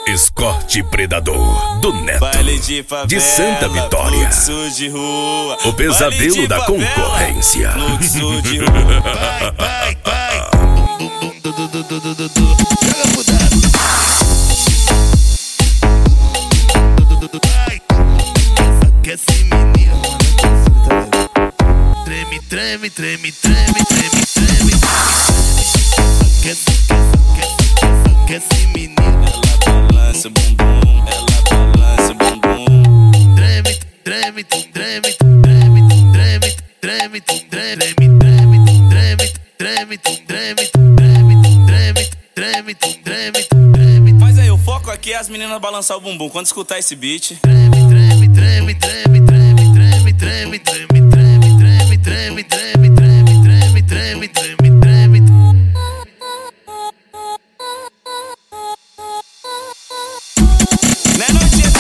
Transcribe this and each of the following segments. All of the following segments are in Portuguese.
Escorte Predador do Neto Baile de favela, de Santa Vitória. Fluxo de rua. O pesadelo da concorrência. Fluxo de rua. Vai. Joga pro dado. Aquece menino. Treme, treme, treme, treme, treme, treme. Aquece menino. Ela balança o bumbum, ela balança o bumbum. Treme, treme, treme, treme, treme, treme, treme, treme, treme, treme, treme, treme. Faz aí o foco aqui é as meninas balançar o bumbum quando escutar esse beat. Treme, treme, treme, treme, treme, treme, treme, treme, treme, treme, treme, treme, treme, treme, treme, treme. Não é noite de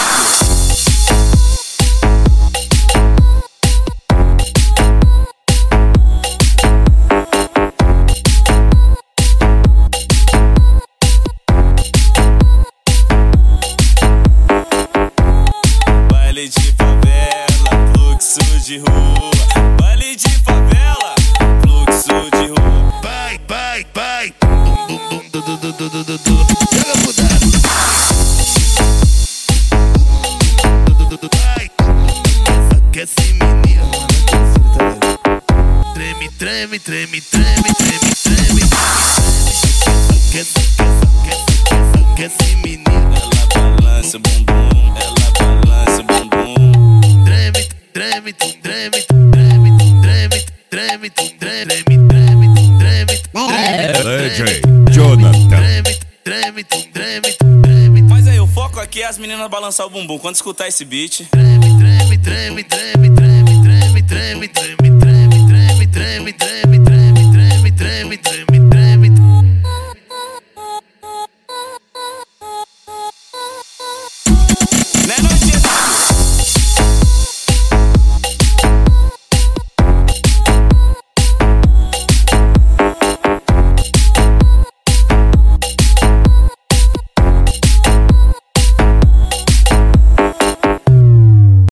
baile de favela, fluxo de rua. Baile de favela, fluxo de rua. Vai. Joga pro dado. Aquece menino. Treme, treme, treme, treme, treme, treme. Aquece menino. Ela balança o bumbum, ela balança o bumbum. Treme, treme, treme, treme, treme, treme, treme, treme, DJ Jonathan. treme, treme. Faz aí o foco aqui é as meninas balançar o bumbum quando escutar esse beat. Treme, treme, treme, treme, treme, treme.